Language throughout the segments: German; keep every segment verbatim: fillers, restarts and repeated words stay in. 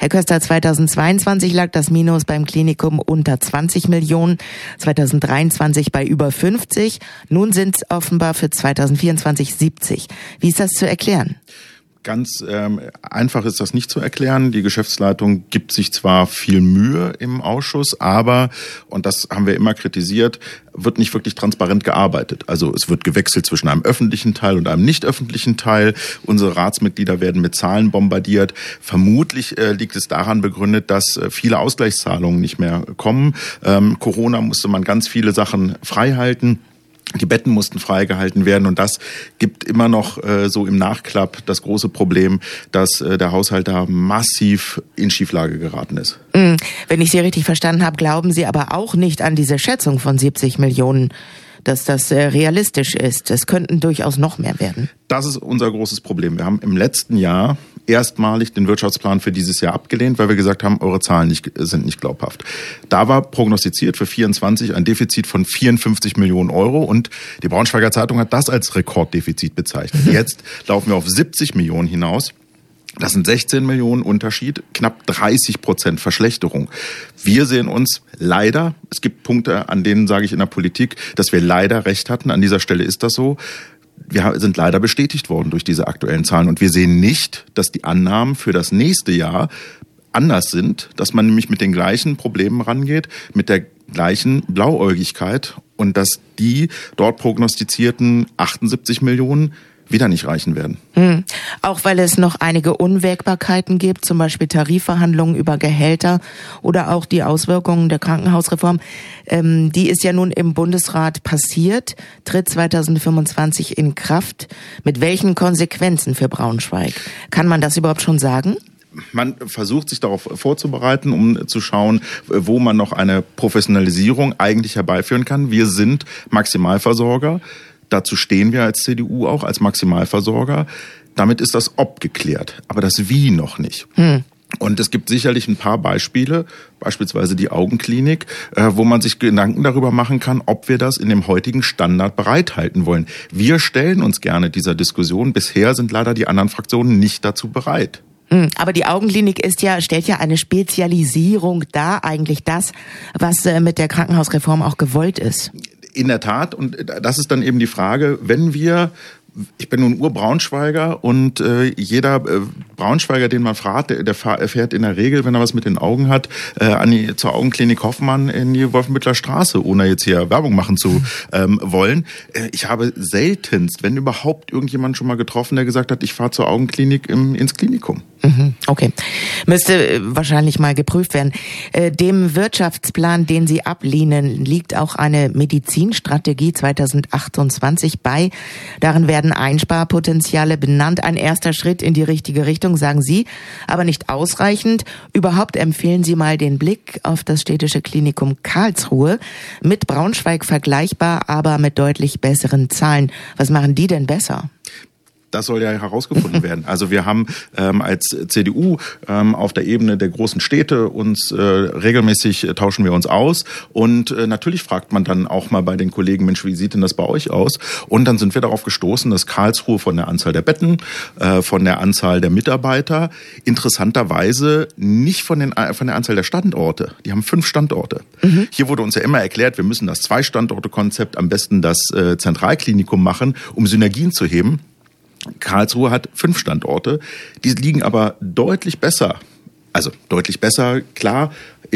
Herr Köster, zweitausendzweiundzwanzig lag das Minus beim Klinikum unter zwanzig Millionen, zweitausenddreiundzwanzig bei über fünfzig. Nun sind es offenbar für zweitausendvierundzwanzig siebzig. Wie ist das zu erklären? Ganz ähm, einfach ist das nicht zu erklären. Die Geschäftsleitung gibt sich zwar viel Mühe im Ausschuss, aber, und das haben wir immer kritisiert, wird nicht wirklich transparent gearbeitet. Also es wird gewechselt zwischen einem öffentlichen Teil und einem nicht öffentlichen Teil. Unsere Ratsmitglieder werden mit Zahlen bombardiert. Vermutlich äh, liegt es daran begründet, dass äh, viele Ausgleichszahlungen nicht mehr kommen. Ähm, Corona musste man ganz viele Sachen frei halten. Die Betten mussten freigehalten werden und das gibt immer noch äh, so im Nachklapp das große Problem, dass äh, der Haushalt da massiv in Schieflage geraten ist. Mm, wenn ich Sie richtig verstanden habe, glauben Sie aber auch nicht an diese Schätzung von siebzig Millionen, dass das äh, realistisch ist. Es könnten durchaus noch mehr werden. Das ist unser großes Problem. Wir haben im letzten Jahr erstmalig den Wirtschaftsplan für dieses Jahr abgelehnt, weil wir gesagt haben, eure Zahlen nicht, sind nicht glaubhaft. Da war prognostiziert für vierundzwanzig ein Defizit von vierundfünfzig Millionen Euro und die Braunschweiger Zeitung hat das als Rekorddefizit bezeichnet. Jetzt laufen wir auf siebzig Millionen hinaus. Das sind sechzehn Millionen Unterschied, knapp dreißig Prozent Verschlechterung. Wir sehen uns leider, es gibt Punkte, an denen sage ich in der Politik, dass wir leider recht hatten. An dieser Stelle ist das so. Wir sind leider bestätigt worden durch diese aktuellen Zahlen. Und wir sehen nicht, dass die Annahmen für das nächste Jahr anders sind, dass man nämlich mit den gleichen Problemen rangeht, mit der gleichen Blauäugigkeit und dass die dort prognostizierten achtundsiebzig Millionen wieder nicht reichen werden. Hm. Auch weil es noch einige Unwägbarkeiten gibt, zum Beispiel Tarifverhandlungen über Gehälter oder auch die Auswirkungen der Krankenhausreform. Ähm, die ist ja nun im Bundesrat passiert, tritt zweitausendfünfundzwanzig in Kraft. Mit welchen Konsequenzen für Braunschweig? Kann man das überhaupt schon sagen? Man versucht sich darauf vorzubereiten, um zu schauen, wo man noch eine Professionalisierung eigentlich herbeiführen kann. Wir sind Maximalversorger. Dazu stehen wir als C D U auch, als Maximalversorger. Damit ist das Ob geklärt, aber das Wie noch nicht. Hm. Und es gibt sicherlich ein paar Beispiele, beispielsweise die Augenklinik, wo man sich Gedanken darüber machen kann, ob wir das in dem heutigen Standard bereithalten wollen. Wir stellen uns gerne dieser Diskussion. Bisher sind leider die anderen Fraktionen nicht dazu bereit. Aber die Augenklinik ist ja, stellt ja eine Spezialisierung dar, eigentlich das, was mit der Krankenhausreform auch gewollt ist. In der Tat, und das ist dann eben die Frage, wenn wir, ich bin nun Ur-Braunschweiger und äh, jeder äh, Braunschweiger, den man fragt, der, der fährt in der Regel, wenn er was mit den Augen hat, äh, an die, zur Augenklinik Hoffmann in die Wolfenbütteler Straße, ohne jetzt hier Werbung machen zu ähm, wollen. Äh, ich habe seltenst, wenn überhaupt, irgendjemand schon mal getroffen, der gesagt hat, ich fahre zur Augenklinik im, ins Klinikum. Okay. Müsste wahrscheinlich mal geprüft werden. Dem Wirtschaftsplan, den Sie ablehnen, liegt auch eine Medizinstrategie zweitausendachtundzwanzig bei. Darin werden Einsparpotenziale benannt. Ein erster Schritt in die richtige Richtung, sagen Sie, aber nicht ausreichend. Überhaupt empfehlen Sie mal den Blick auf das städtische Klinikum Karlsruhe. Mit Braunschweig vergleichbar, aber mit deutlich besseren Zahlen. Was machen die denn besser? Das soll ja herausgefunden werden. Also wir haben ähm, als C D U ähm, auf der Ebene der großen Städte uns äh, regelmäßig äh, tauschen wir uns aus und äh, natürlich fragt man dann auch mal bei den Kollegen, Mensch, wie sieht denn das bei euch aus? Und dann sind wir darauf gestoßen, dass Karlsruhe von der Anzahl der Betten, äh, von der Anzahl der Mitarbeiter, interessanterweise nicht von, den, von der Anzahl der Standorte. Die haben fünf Standorte. Mhm. Hier wurde uns ja immer erklärt, wir müssen das Zwei-Standorte-Konzept, am besten das äh, Zentralklinikum machen, um Synergien zu heben. Karlsruhe hat fünf Standorte, die liegen aber deutlich besser. Also deutlich besser, klar,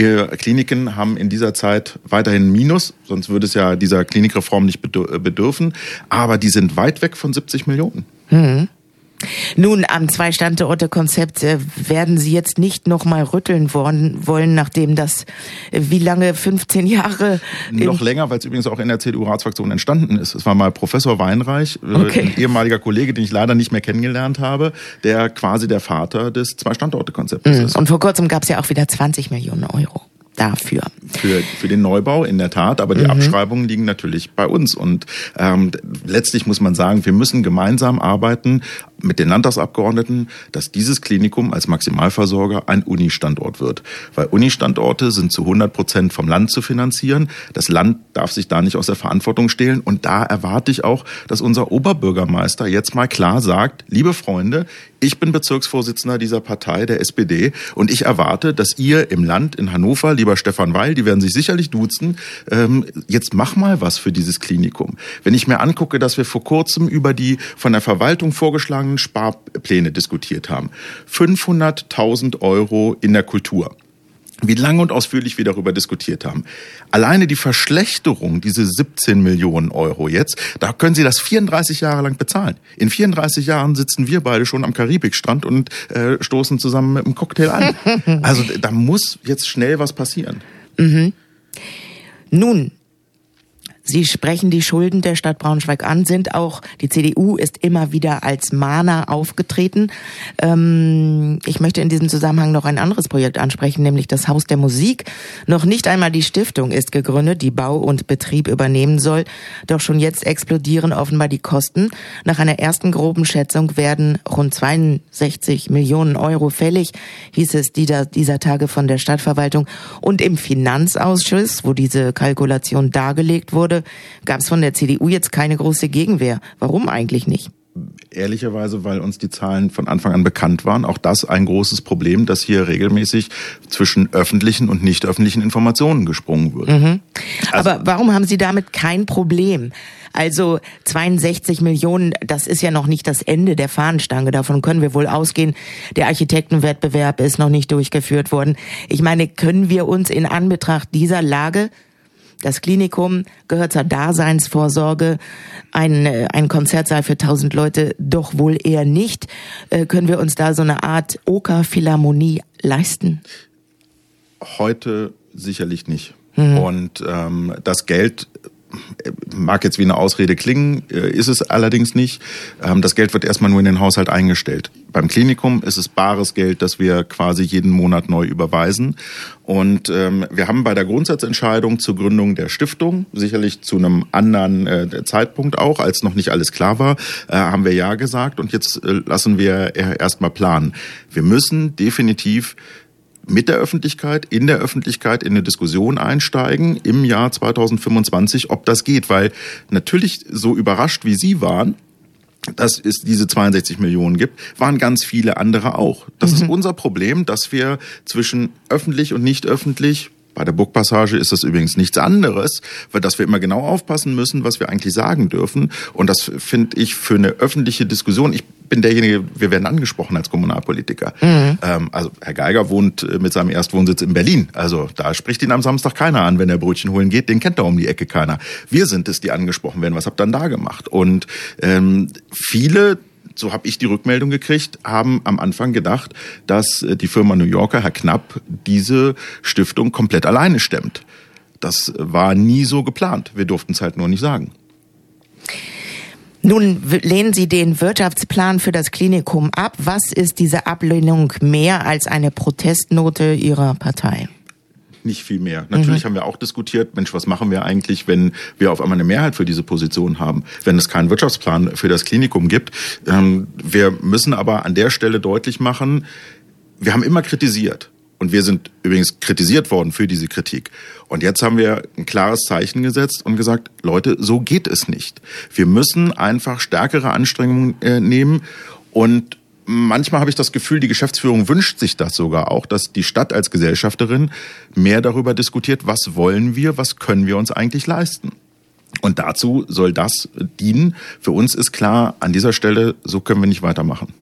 Kliniken haben in dieser Zeit weiterhin Minus, sonst würde es ja dieser Klinikreform nicht bedürfen, aber die sind weit weg von siebzig Millionen. Mhm. Nun, am Zwei-Standorte-Konzept werden Sie jetzt nicht noch mal rütteln wollen, nachdem das wie lange, fünfzehn Jahre... Noch länger, weil es übrigens auch in der C D U-Ratsfraktion entstanden ist. Es war mal Professor Weinreich, okay. Ein ehemaliger Kollege, den ich leider nicht mehr kennengelernt habe, der quasi der Vater des Zwei-Standorte-Konzeptes mhm. ist. Und vor kurzem gab es ja auch wieder zwanzig Millionen Euro. Dafür. Für, für den Neubau in der Tat, aber die mhm. Abschreibungen liegen natürlich bei uns. Und ähm, letztlich muss man sagen, wir müssen gemeinsam arbeiten, mit den Landtagsabgeordneten, dass dieses Klinikum als Maximalversorger ein Uni-Standort wird. Weil Uni-Standorte sind zu hundert Prozent vom Land zu finanzieren. Das Land darf sich da nicht aus der Verantwortung stehlen. Und da erwarte ich auch, dass unser Oberbürgermeister jetzt mal klar sagt, liebe Freunde, ich bin Bezirksvorsitzender dieser Partei, der S P D, und ich erwarte, dass ihr im Land, in Hannover, lieber Stefan Weil, die werden sich sicherlich duzen, ähm, jetzt mach mal was für dieses Klinikum. Wenn ich mir angucke, dass wir vor kurzem über die von der Verwaltung vorgeschlagenen Sparpläne diskutiert haben. fünfhunderttausend Euro in der Kultur. Wie lange und ausführlich wir darüber diskutiert haben. Alleine die Verschlechterung, diese siebzehn Millionen Euro jetzt, da können Sie das vierunddreißig Jahre lang bezahlen. In vierunddreißig Jahren sitzen wir beide schon am Karibikstrand und äh, stoßen zusammen mit einem Cocktail an. Also da muss jetzt schnell was passieren. Mhm. Nun, Sie sprechen die Schulden der Stadt Braunschweig an, sind auch, die C D U ist immer wieder als Mahner aufgetreten. Ähm, ich möchte in diesem Zusammenhang noch ein anderes Projekt ansprechen, nämlich das Haus der Musik. Noch nicht einmal die Stiftung ist gegründet, die Bau und Betrieb übernehmen soll. Doch schon jetzt explodieren offenbar die Kosten. Nach einer ersten groben Schätzung werden rund zweiundsechzig Millionen Euro fällig, hieß es dieser, dieser Tage von der Stadtverwaltung. Und im Finanzausschuss, wo diese Kalkulation dargelegt wurde, gab es von der C D U jetzt keine große Gegenwehr. Warum eigentlich nicht? Ehrlicherweise, weil uns die Zahlen von Anfang an bekannt waren. Auch das ein großes Problem, dass hier regelmäßig zwischen öffentlichen und nicht öffentlichen Informationen gesprungen wird. Mhm. Also, aber warum haben Sie damit kein Problem? Also zweiundsechzig Millionen, das ist ja noch nicht das Ende der Fahnenstange. Davon können wir wohl ausgehen. Der Architektenwettbewerb ist noch nicht durchgeführt worden. Ich meine, können wir uns in Anbetracht dieser Lage, das Klinikum gehört zur Daseinsvorsorge, ein, ein Konzertsaal für tausend Leute doch wohl eher nicht. Äh, können wir uns da so eine Art Okerphilharmonie leisten? Heute sicherlich nicht. Mhm. Und ähm, das Geld mag jetzt wie eine Ausrede klingen, ist es allerdings nicht. Das Geld wird erstmal nur in den Haushalt eingestellt. Beim Klinikum ist es bares Geld, das wir quasi jeden Monat neu überweisen. Und ähm, wir haben bei der Grundsatzentscheidung zur Gründung der Stiftung, sicherlich zu einem anderen äh, Zeitpunkt auch, als noch nicht alles klar war, äh, haben wir ja gesagt. Und jetzt äh, lassen wir erstmal planen. Wir müssen definitiv mit der Öffentlichkeit, in der Öffentlichkeit in eine Diskussion einsteigen im Jahr zweitausendfünfundzwanzig, ob das geht. Weil natürlich so überrascht wie Sie waren, dass es diese zweiundsechzig Millionen gibt, waren ganz viele andere auch. Das mhm. ist unser Problem, dass wir zwischen öffentlich und nicht öffentlich, bei der Burgpassage ist das übrigens nichts anderes, weil dass wir immer genau aufpassen müssen, was wir eigentlich sagen dürfen. Und das finde ich für eine öffentliche Diskussion, ich bin derjenige, wir werden angesprochen als Kommunalpolitiker. Mhm. Ähm, also Herr Geiger wohnt mit seinem Erstwohnsitz in Berlin. Also da spricht ihn am Samstag keiner an, wenn er Brötchen holen geht. Den kennt da um die Ecke keiner. Wir sind es, die angesprochen werden. Was habt ihr dann da gemacht? Und ähm, viele, so habe ich die Rückmeldung gekriegt, haben am Anfang gedacht, dass die Firma New Yorker, Herr Knapp, diese Stiftung komplett alleine stemmt. Das war nie so geplant. Wir durften es halt nur nicht sagen. Nun lehnen Sie den Wirtschaftsplan für das Klinikum ab. Was ist diese Ablehnung mehr als eine Protestnote Ihrer Partei? Nicht viel mehr. Natürlich mhm. haben wir auch diskutiert, Mensch, was machen wir eigentlich, wenn wir auf einmal eine Mehrheit für diese Position haben, wenn es keinen Wirtschaftsplan für das Klinikum gibt. Ähm, wir müssen aber an der Stelle deutlich machen, wir haben immer kritisiert. Und wir sind übrigens kritisiert worden für diese Kritik. Und jetzt haben wir ein klares Zeichen gesetzt und gesagt, Leute, so geht es nicht. Wir müssen einfach stärkere Anstrengungen äh, nehmen. Und manchmal habe ich das Gefühl, die Geschäftsführung wünscht sich das sogar auch, dass die Stadt als Gesellschafterin mehr darüber diskutiert, was wollen wir, was können wir uns eigentlich leisten. Und dazu soll das dienen. Für uns ist klar, an dieser Stelle, so können wir nicht weitermachen.